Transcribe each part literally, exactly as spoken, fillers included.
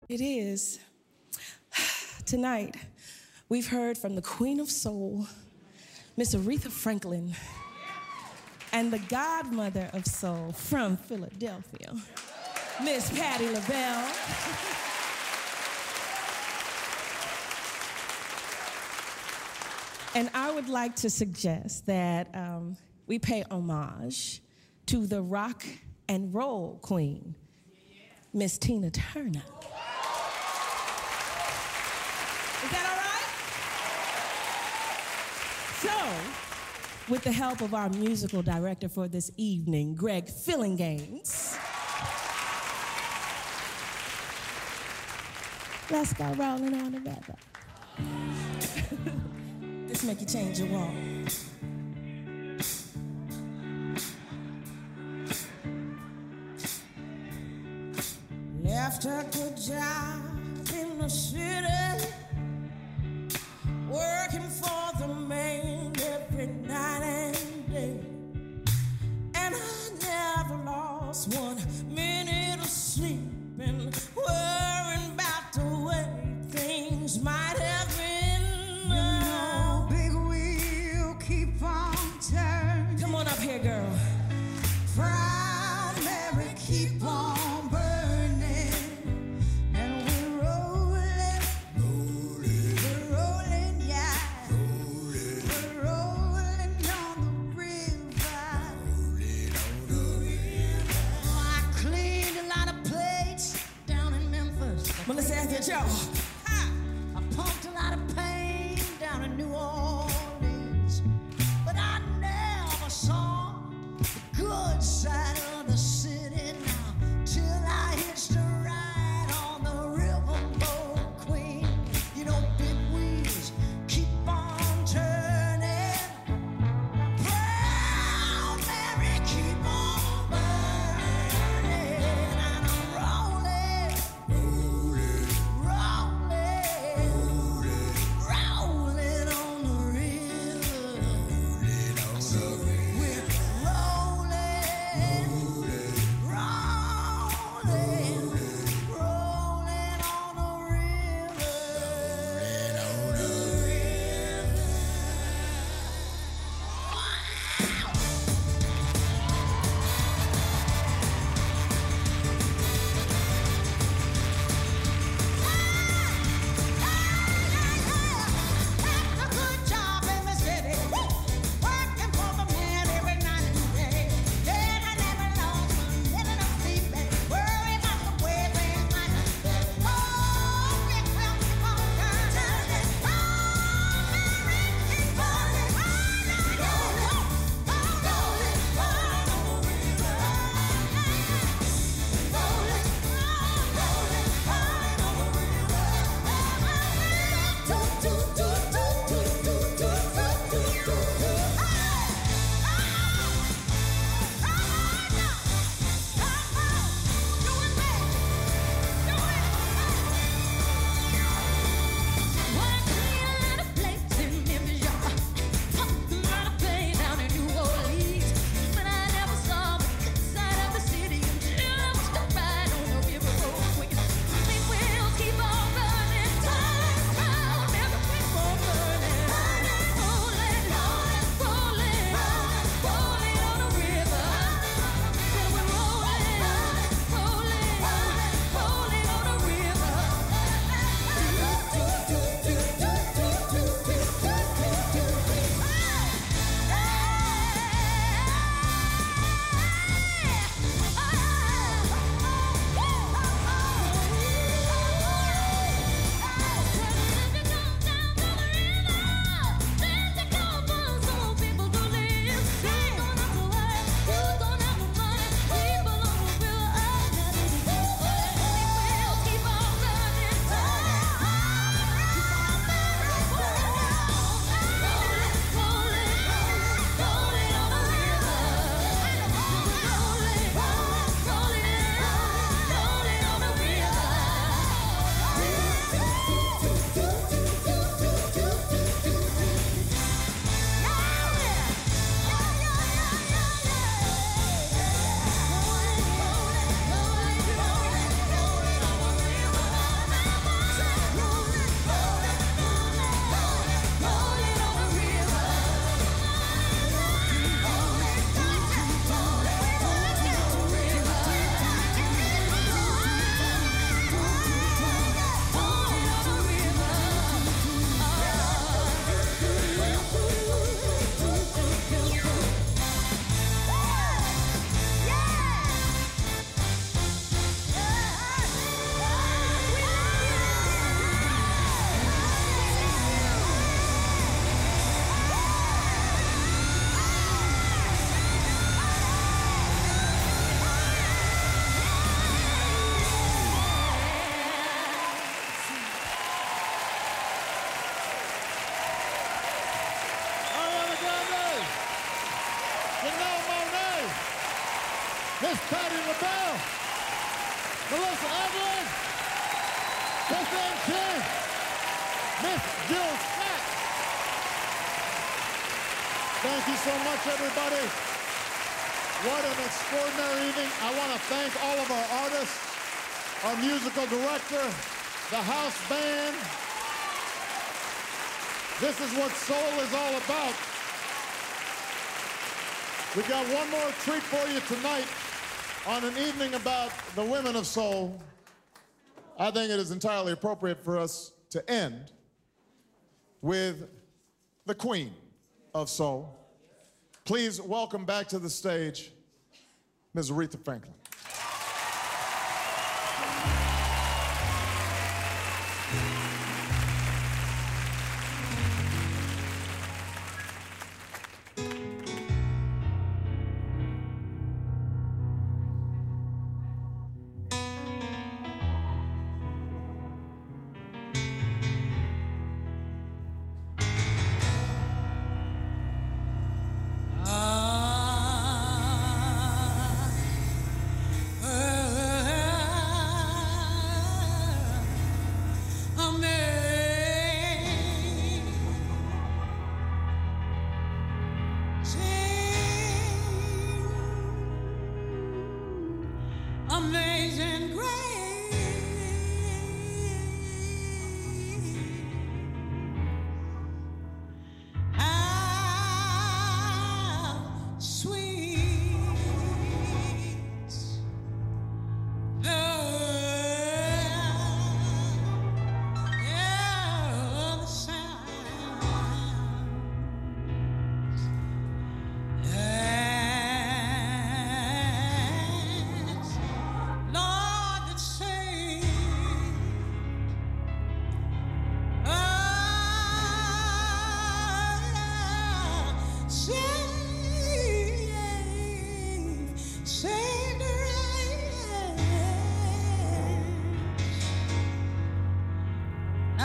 It is. Tonight, we've heard from the Queen of Soul, Miss Aretha Franklin, and the godmother of soul from Philadelphia, Miss Patti LaBelle. And I would like to suggest that um, we pay homage to the rock and roll queen, Miss Tina Turner. Is that all right? So, with the help of our musical director for this evening, Greg Fillinganes, let's go rolling on together. This make you change your walk. Left a good job in the city, working for the man every night and day. And I never lost one minute of sleep and worrying about the way things might have been. You know, big wheel keep on turning. Come on up here, girl. Proud Mary keep on burning. And we're rolling, rolling, we're rolling, yeah. Rolling, we're rolling on the river. Rolling on the river. Oh, I cleaned a lot of plates down in Memphis. Well, let's ask you, Joe. I pumped a lot of pain down in New Orleans, but I never saw the good side of the city now till I hitched a ride on the riverboat queen. You know, big wheels keep on turning. Proud Mary keep on burning. And I'm rolling, rolling, rolling, rolling, Roseanne King, Miss Jill Scott. Thank you so much, everybody. What an extraordinary evening. I want to thank all of our artists, our musical director, the house band. This is what soul is all about. We've got one more treat for you tonight on an evening about the women of soul. I think it is entirely appropriate for us to end with the queen of soul. Please welcome back to the stage, Miz Aretha Franklin. Amazing grace, how sweet the yeah, the sound that Lord that saved. Oh, saved, saved her. I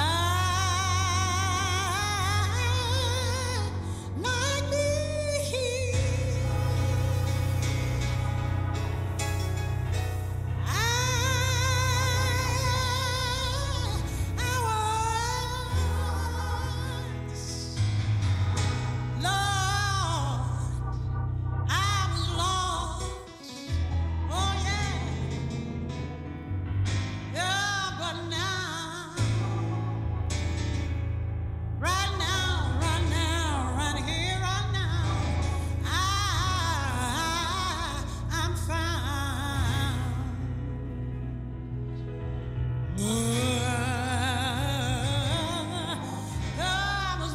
like me. I, I was, Lord, I was lost. Oh yeah, yeah, but now, right now, right now, right here, right now, I, I'm found. I was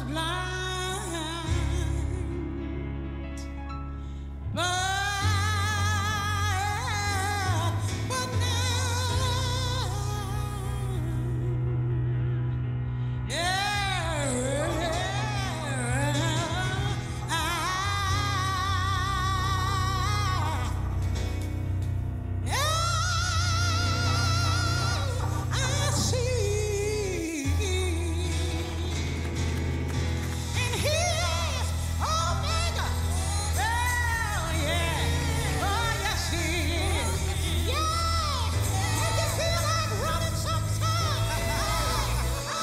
blind, but, but now, yeah, I, I see, and He is Omega. Oh yeah, oh yes He is. Yeah, if you feel like running sometime, oh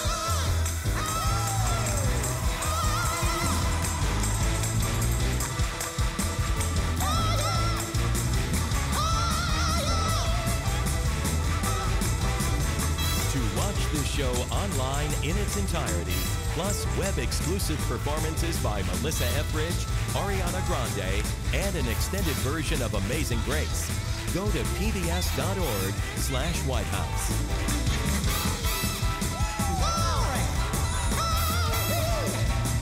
To watch this show online in its entirety, plus web-exclusive performances by Melissa Etheridge, Ariana Grande, and an extended version of Amazing Grace, go to pbs.org slash White House. glory, hallelujah,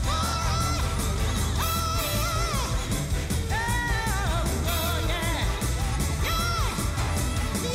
oh yeah, yeah,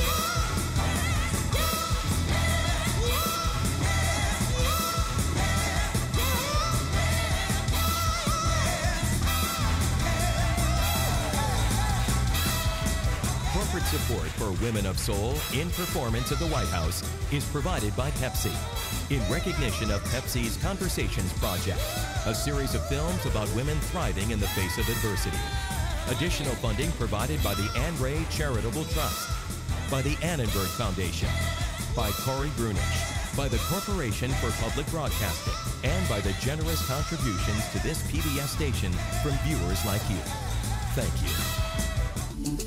Corporate support for Women of Soul in performance at the White House is provided by Pepsi, in recognition of Pepsi's Conversations Project, a series of films about women thriving in the face of adversity. Additional funding provided by the Ann Ray Charitable Trust, by the Annenberg Foundation, by Corey Brunish, by the Corporation for Public Broadcasting, and by the generous contributions to this P B S station from viewers like you. Thank you.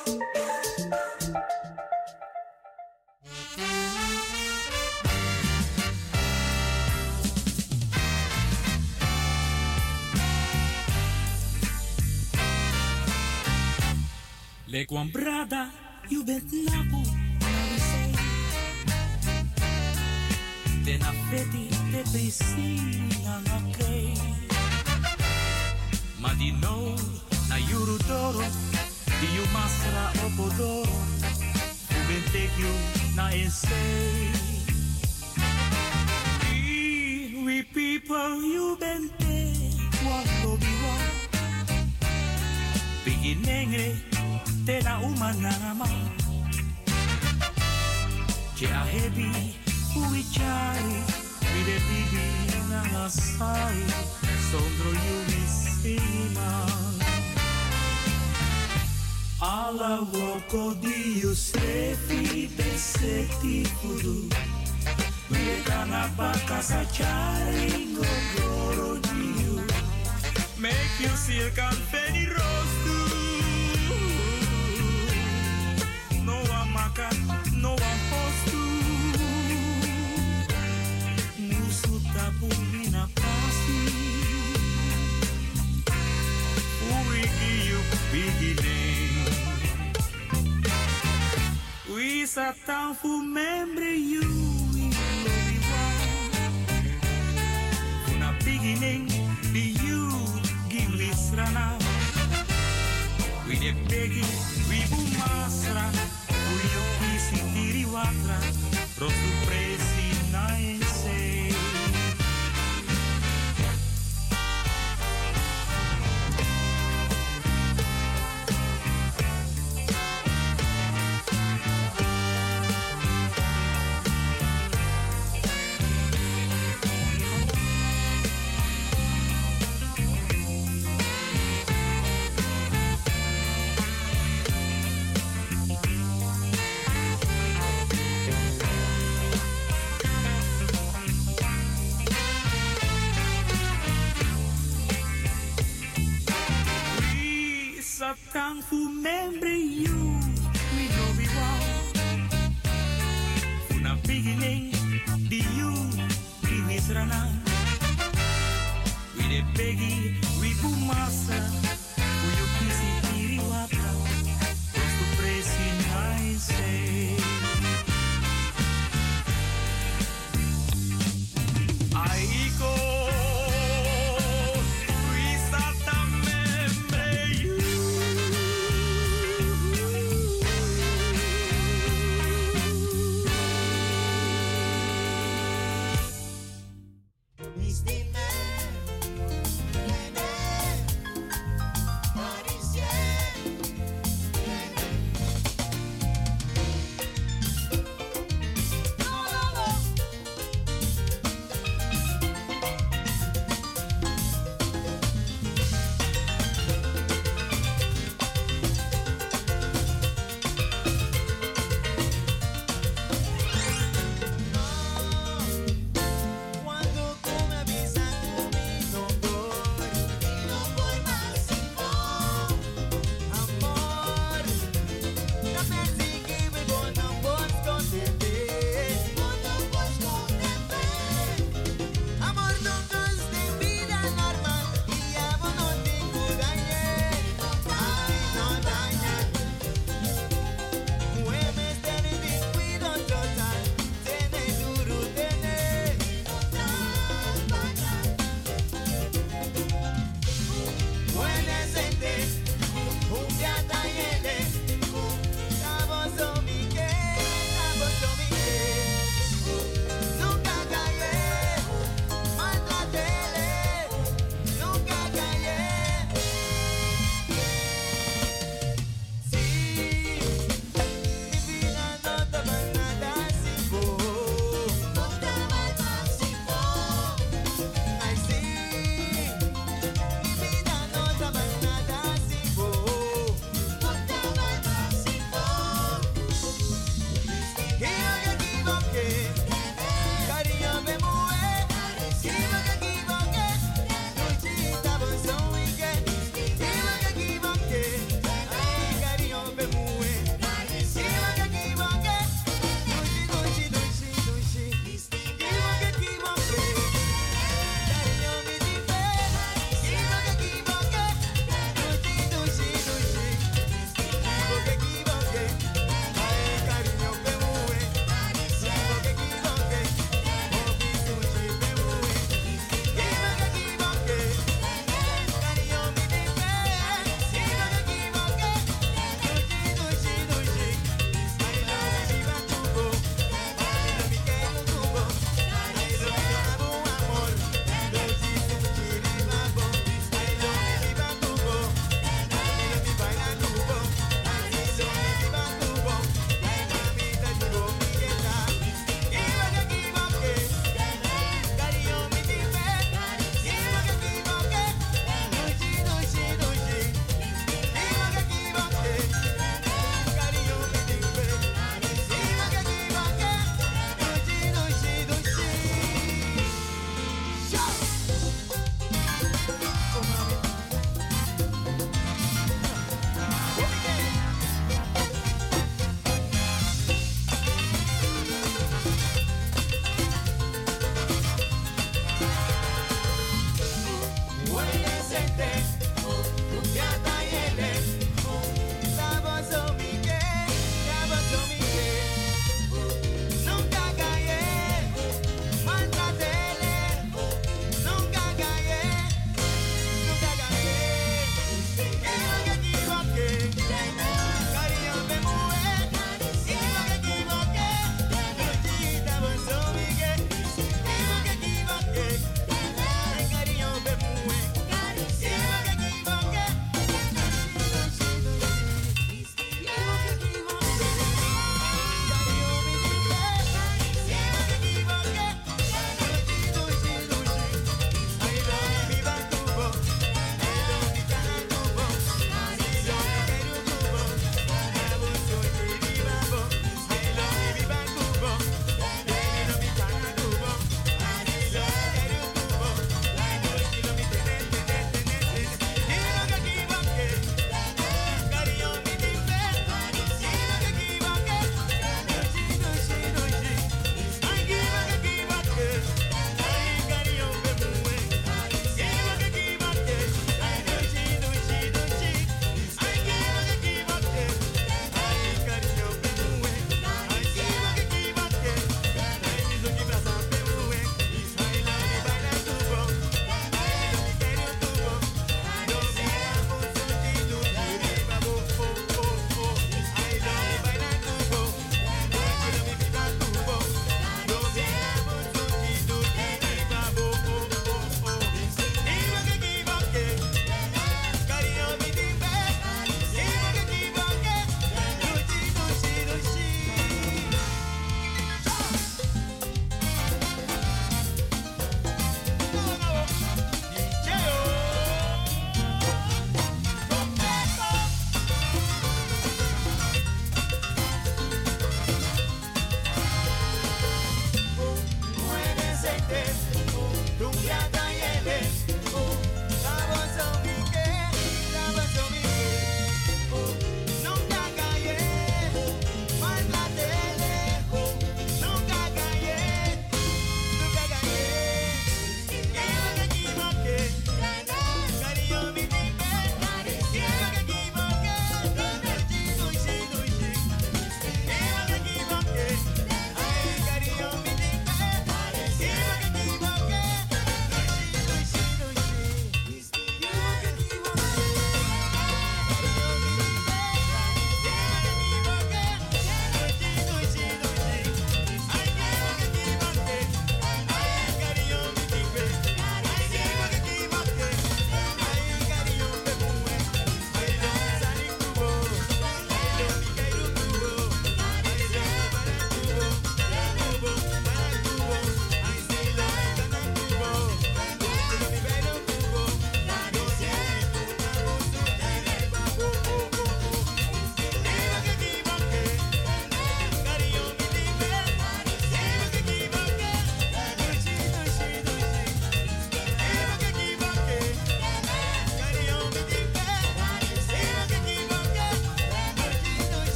Le kwambrada, you bent napu, na say. Den affetti, te pesi, na kei. Ma di no, na yuru doro, di you masra opodoro, u bentek you na essay. We people, you bente, wako biwa. Beginning, te la umanama che a hebi uichari vide bibi na sai sondro yu misima ala woko dio sefi beseti fudu veda na baka sa chari gogoro dio make you see a confetti roast. No one post to Musuta Pumina Pasi We give you beginning We sat down for memory you in Una beginning the you give this rana We the begging we bumasra Uyo kisi tiri watra, rotu presi na ense.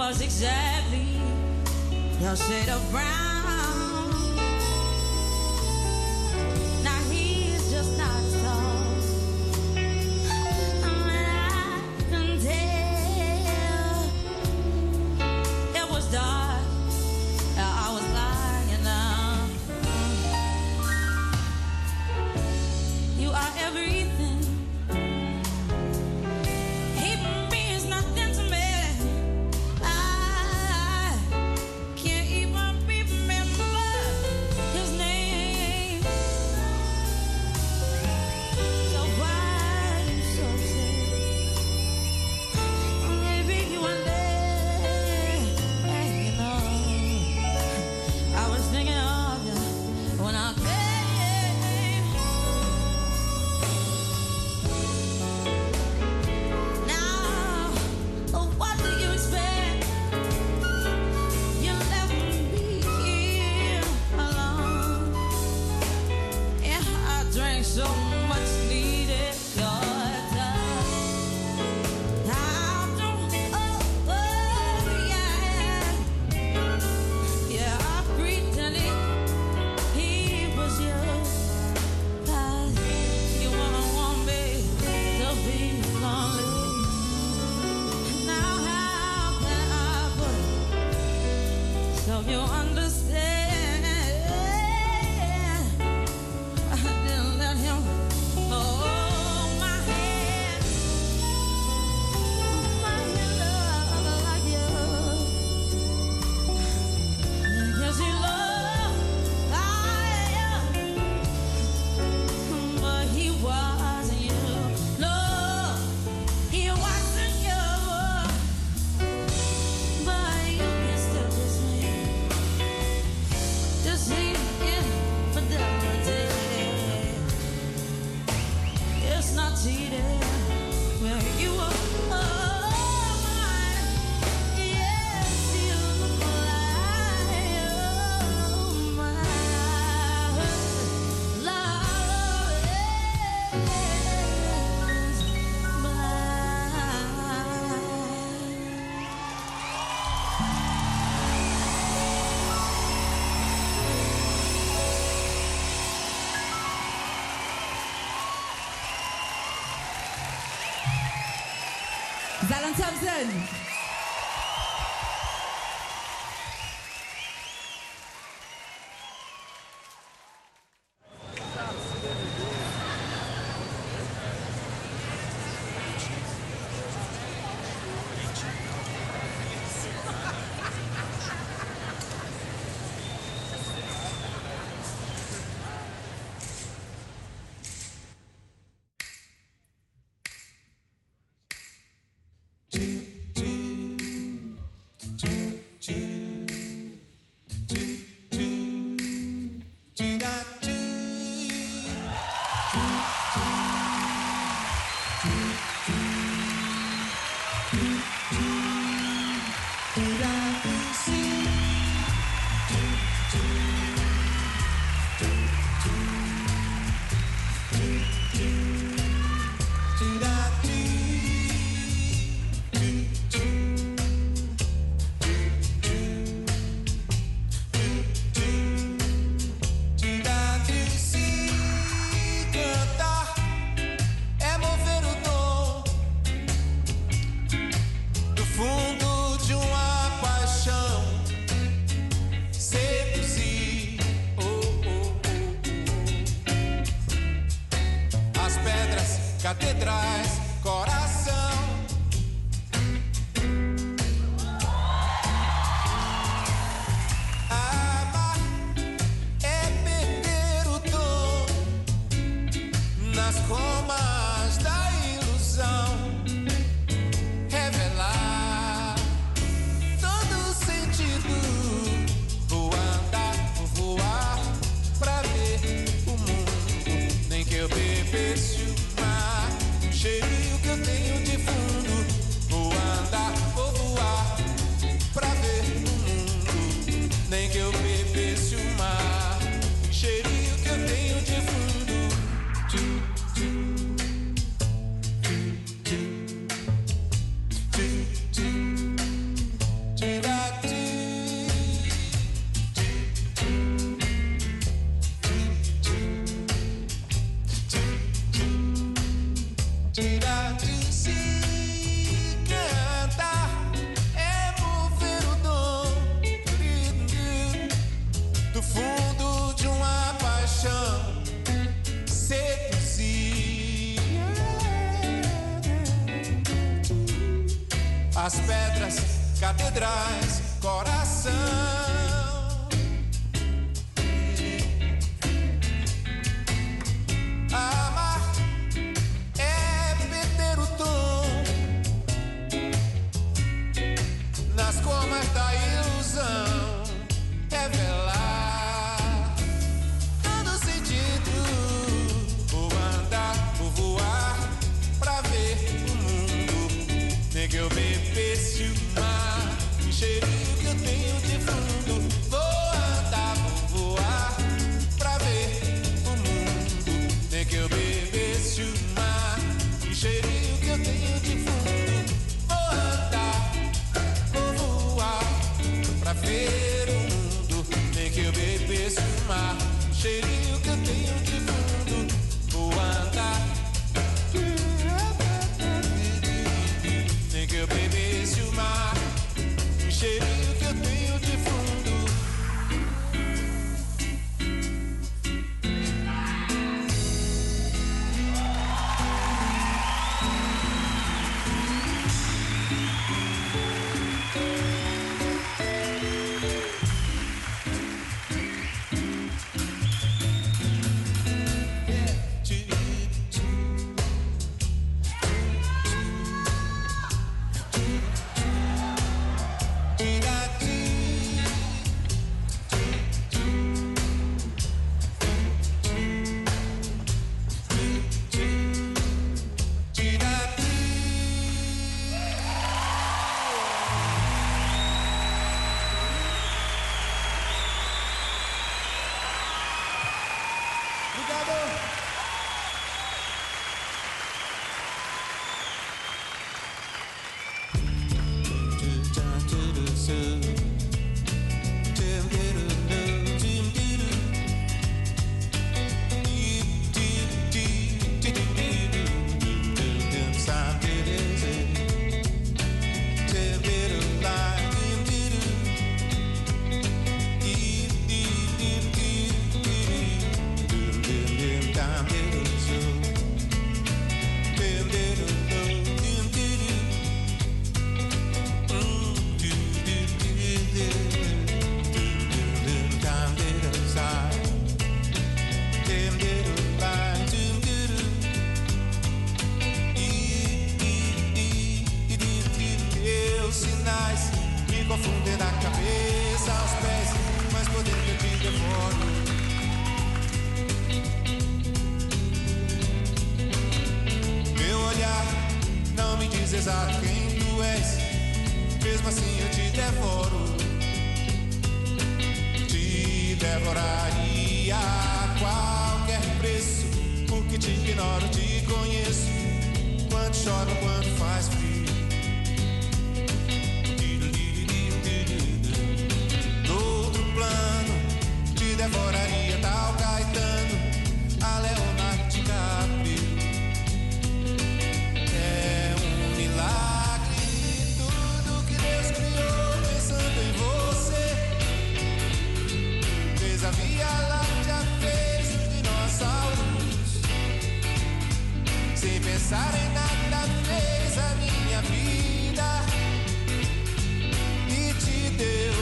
was exactly your shade of brown. Now he's just not as tall. And I can tell it was dark. I was lying down. You are everything. So much needed your touch. I don't, oh, oh, yeah. Yeah, I pretended he was you. 'Cause you wanna want me to be lonely. Now how can I put it so you understand? Alan Thompson. Catedrais, coração. Amar é perder o tom nas comas da ilusão, revelar todo o sentido, vou andar, vou voar pra ver o mundo, nem que eu bebesse o mar cheio que eu tenho. as pedras, catedrais, coração. Amar é perder o tom nas comas da ilusão, revelar todo sentido. Vou andar, vou voar pra ver o mundo. Nem que eu bebesse o mar, o cheirinho que eu tenho de fundo. Vou andar, vou voar pra ver o mundo. Nem que eu bebesse o mar, o cheirinho que eu tenho de fundo. Vou andar, vou voar pra ver o mundo. Nem que eu bebesse o mar, o cheirinho que eu tenho de fundo. Vou andar, nem que eu bebesse o mar, o cheirinho que eu tenho de fundo. Exato quem tu és, mesmo assim eu te devoro. Te devoraria a qualquer preço, porque te ignoro, te conheço. Quando chove, quando faz frio. No outro plano, te devoraria tal Caetano, a Leonardo DiCaprio. A Via Láctea fez os dinossauros, sem pensar em nada fez a minha vida e te deu,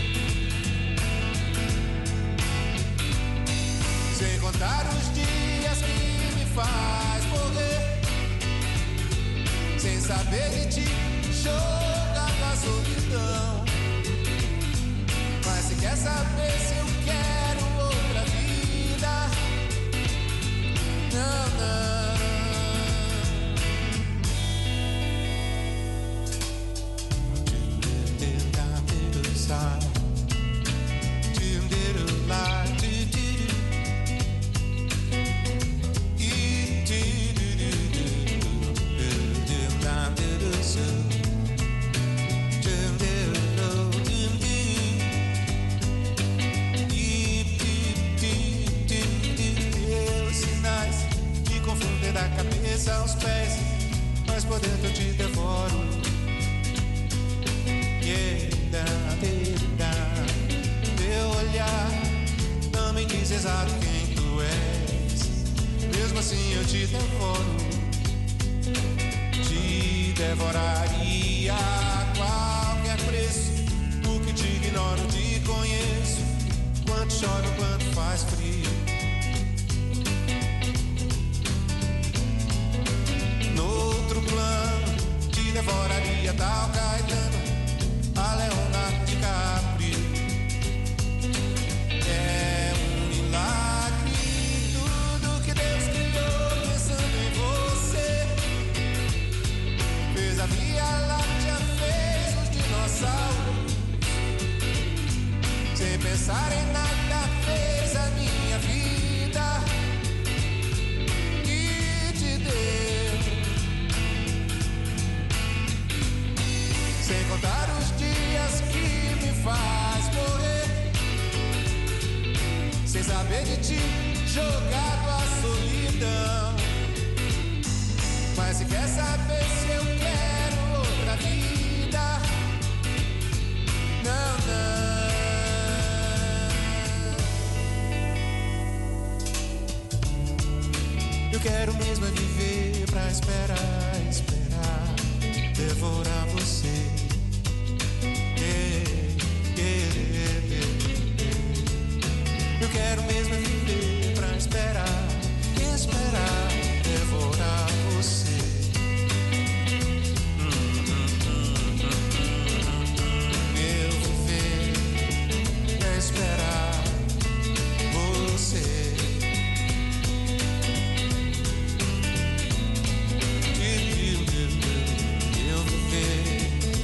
sem contar os dias que me faz morrer, sem saber de ti, jogar na solidão. Mas se quer saber se eu quero outra vida, não, não. Da cabeça aos pés, mas por dentro eu te devoro. Yeah, da, da, da. Teu olhar não me diz exato quem tu és, mesmo assim eu te devoro. Te devoraria a qualquer preço. O que te ignoro, te conheço. Quanto chove, quanto faz frio. No outro plano, te devoraria tal Caetano, a Leonardo DiCaprio. É um milagre tudo que Deus criou pensando em você. Fez a Via Láctea, fez os dinossauros. Sem pensar em nada, fez a minha vida e te deu. Sem contar os dias que me faz morrer. Sem saber de ti, jogado à solidão. Mas se quer saber se eu quero outra vida, não, não. Eu quero mesmo é viver pra esperar, esperar, devorar você. Yeah, yeah, yeah, yeah. Eu quero mesmo é viver pra esperar, esperar, devorar você. Hum, hum, hum, hum, hum. Eu viver pra esperar você. Eu viver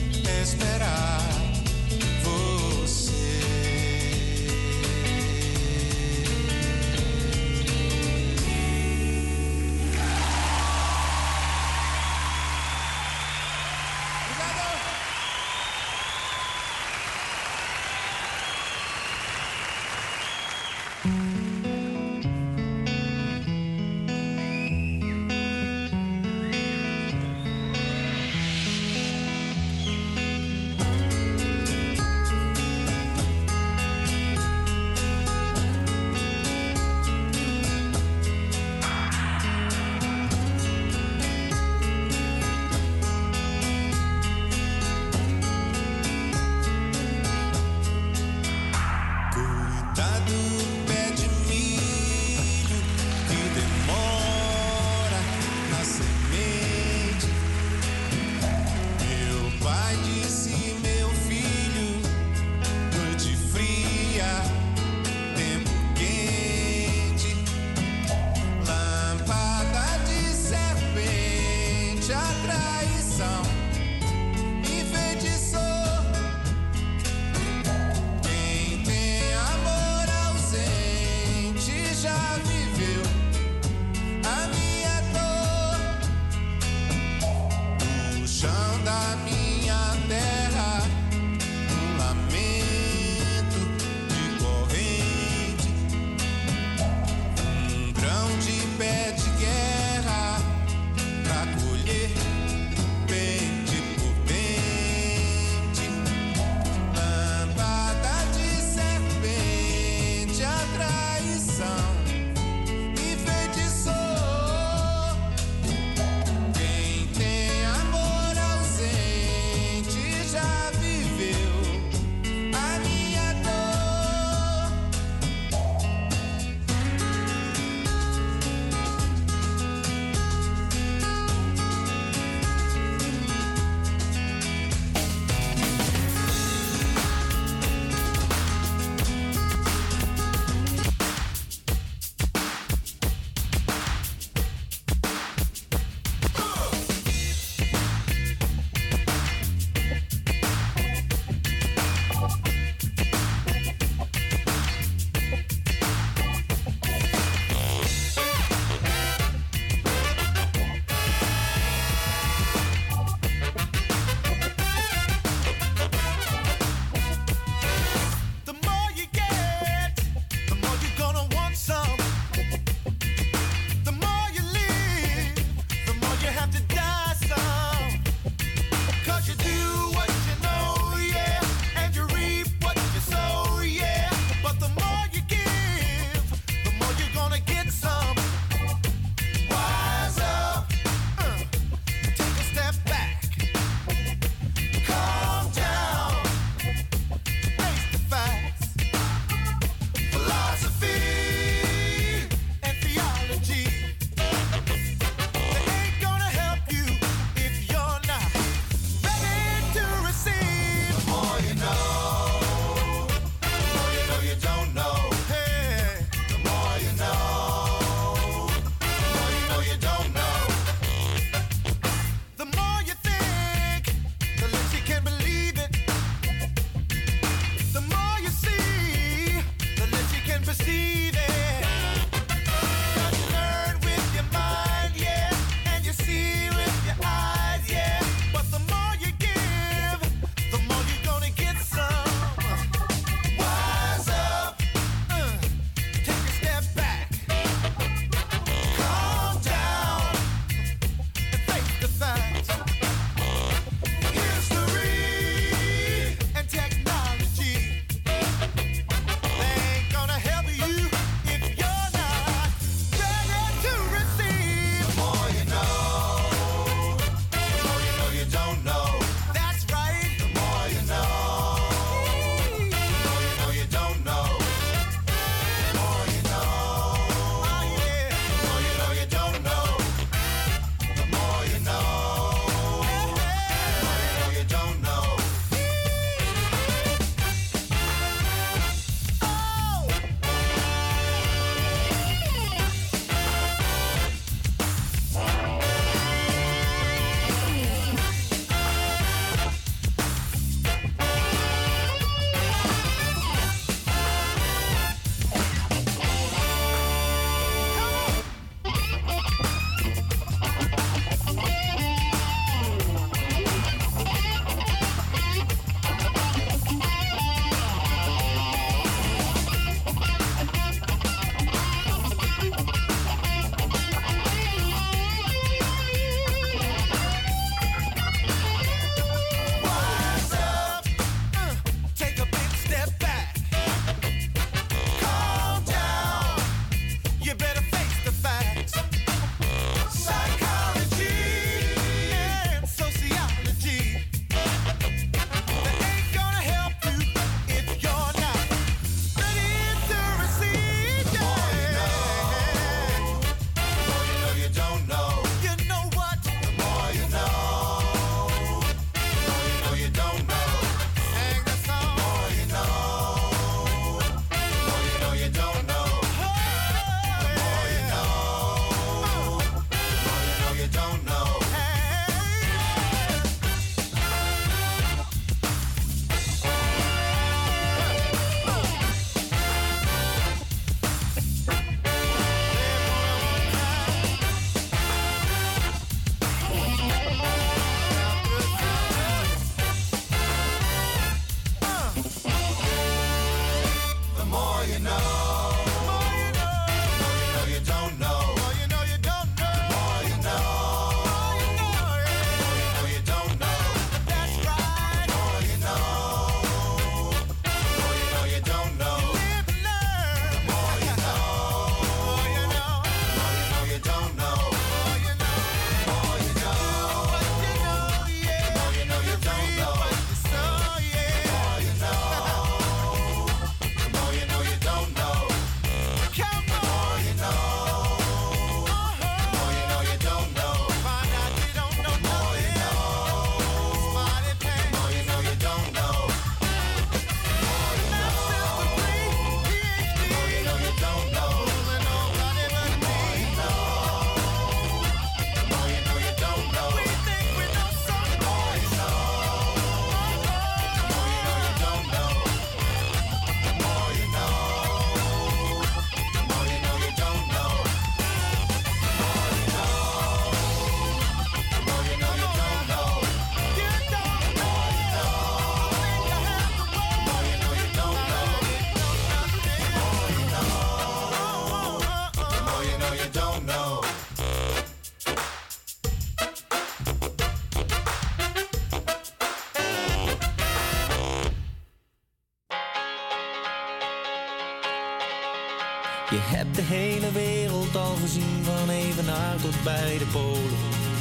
heb de hele wereld al gezien, van Evenaar tot bij de Polen.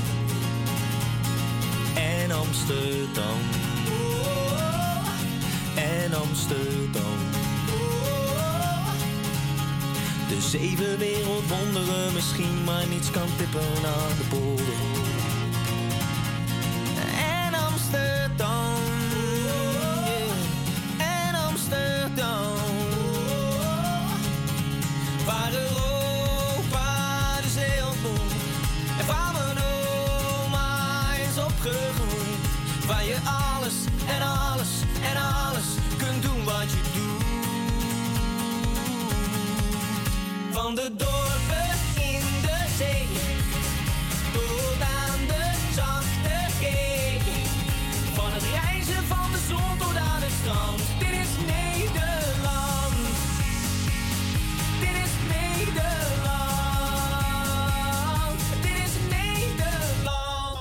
En Amsterdam. En Amsterdam. De zeven wereldwonderen misschien, maar niets kan tippen aan de polder. En Amsterdam, yeah. En Amsterdam, waar Europa de zee ontmoet en waar mijn oma is opgegroeid, waar je alles en alles en alles kunt doen wat je doet. Van de dorpen in de zee tot aan de zachte zee, van het reizen van de zon tot aan het strand. Dit is Nederland, dit is Nederland, dit is Nederland.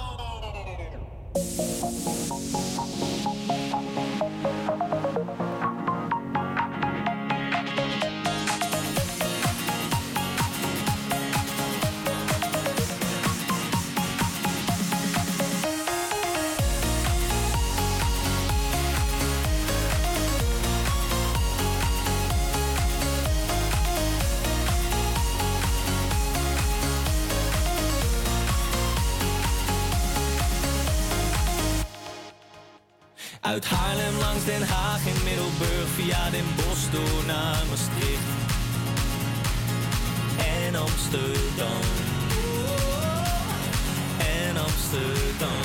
Uit Haarlem langs Den Haag in Middelburg, via Den Bosch door naar Maastricht en Amsterdam. En Amsterdam.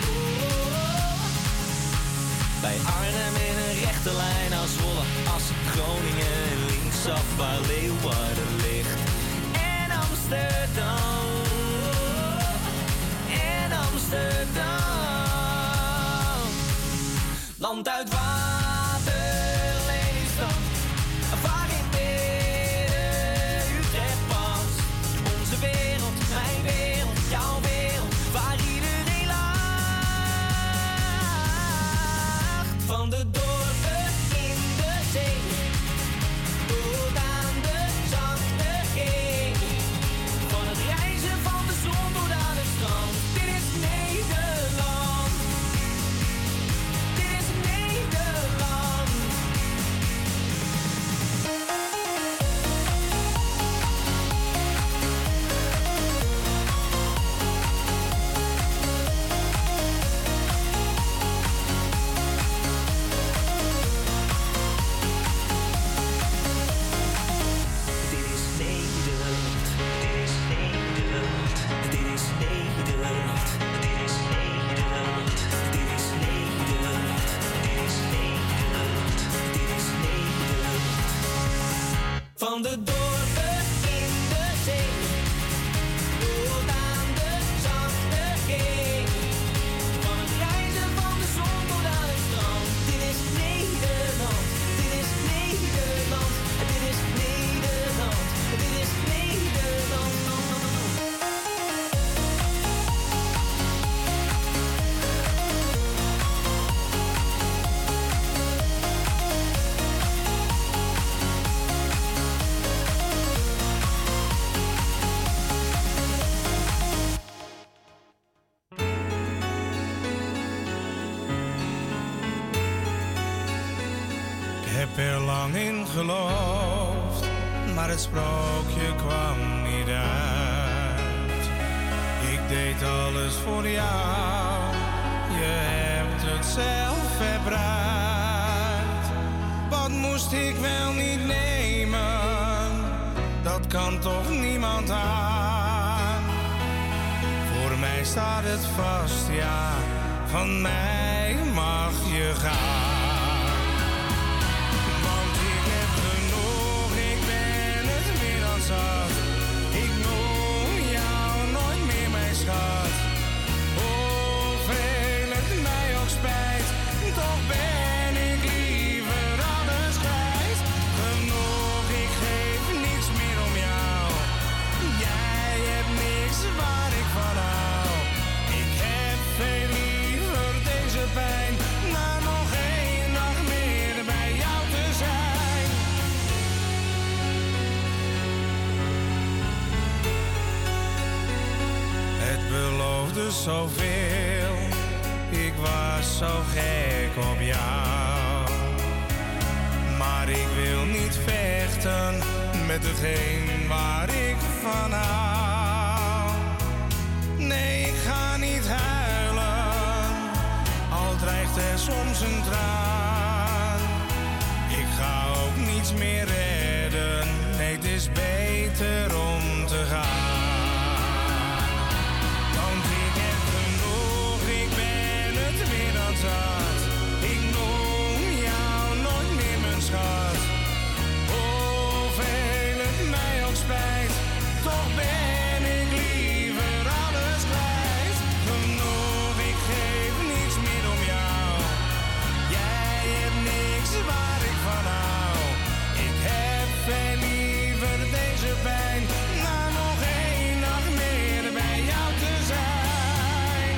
Bij Arnhem in een rechte lijn naar Zwolle, Assen, Groningen en linksaf waar Leeuwarden ligt. En Amsterdam. En Amsterdam. Land uit water, Lelystad, waar in midden Utrecht past. Onze wereld, mijn wereld, jouw wereld, waar iedereen lacht. Van de dorpen in de zee tot aan de zachte zee, van het reizen van de zon tot aan het strand. Dit is Nederland. Dit is Nederland. Dit is Nederland. Dit is Nederland. Dit is Nederland. Dit is Nederland. Dit is Nederland. Dit is Nederland. Dit is Nederland. Van de dorpen in de zee tot aan de zachte zee, van het reizen van de zon tot aan het strand. Dit is Nederland. Dit is Nederland. Dit is Nederland. Dit is Nederland. Ik heb er lang in geloofd, maar het sprookje kwam niet uit. Ik deed alles voor jou, je hebt het zelf verbruikt. Wat moest ik wel niet nemen, dat kan toch niemand aan. Voor mij staat het vast, ja, van mij mag je gaan. Ik noem jou nooit meer mijn schat. Hoeveel het mij ook spijt, toch ben ik liever alles kwijt. Genoeg, ik geef niets meer om jou. Jij hebt niks waar ik van hou. Ik heb veel liever deze pijn, maar nog één beloofde zoveel, ik was zo gek op jou. Maar ik wil niet vechten met degene waar ik van hou. Nee, ik ga niet huilen, al dreigt er soms een traan. Ik ga ook niets meer redden, nee, het is beter om te gaan. Want ik heb genoeg, ik ben het weer dan zat. Ik noem jou nooit meer mijn schat. Hoeveel het mij ook spijt, toch ben ik liever alles kwijt. Genoeg, ik geef niets meer om jou. Jij hebt niks waar ik van hou. Ik heb veel liever deze pijn, na nog één nacht meer bij jou te zijn.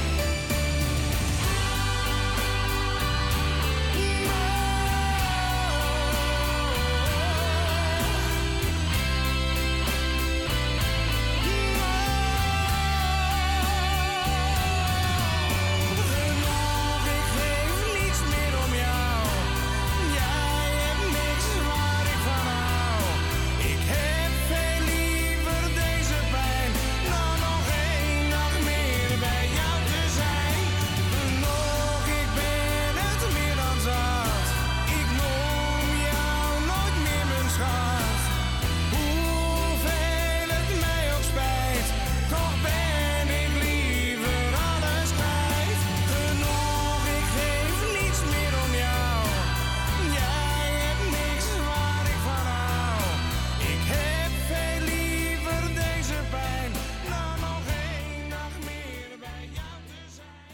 Genoeg, ik geef niets meer om jou. Jij hebt niks waar ik van hou. Ik heb veel liever deze pijn, na nog één nacht meer bij jou te zijn. Genoeg, ik ben het meer dan zat. Ik noem jou nooit meer mijn schat. Hoeveel het mij ook spijt, toch ben ik liever alles kwijt. Genoeg, ik geef niets meer om jou. Jij hebt niks waar ik van hou. Ik heb veel liever deze pijn, na nog één nacht meer bij jou te zijn.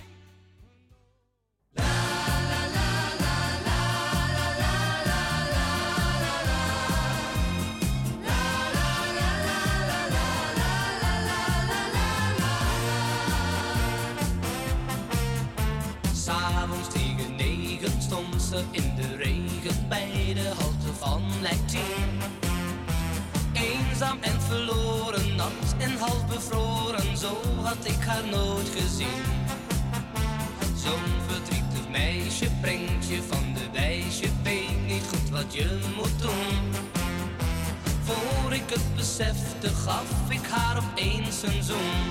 S'avonds tegen negen stond ze in de regen bij de halte van lijn tien. Eenzaam en verloren, nat en half bevroren, zo had ik haar nooit gezien. Zo'n verdrietig meisje brengt je van de wijs, je weet niet goed wat je moet doen. Voor ik het besefte gaf ik haar opeens een zoen.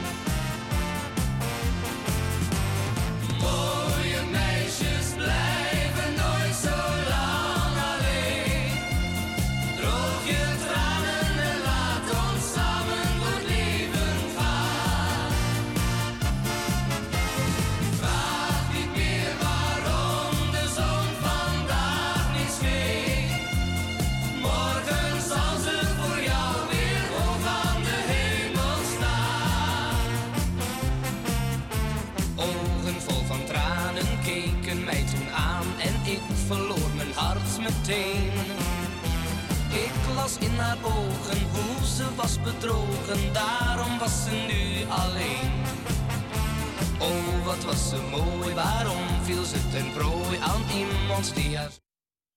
Mooie meisjes blijven nooit zo lang alleen. Droog je tranen en laat ons samen door het leven gaan. Vraag niet meer waarom de zon vandaag niet scheen. Morgen zal ze voor jou weer hoog aan de hemel staan. Ogen vol van tranen keken mij toen aan en ik verloor mijn hart meteen. Ik las in haar ogen hoe ze was bedrogen, daarom was ze nu alleen. Oh, wat was ze mooi, waarom viel ze ten prooi aan iemand die haar...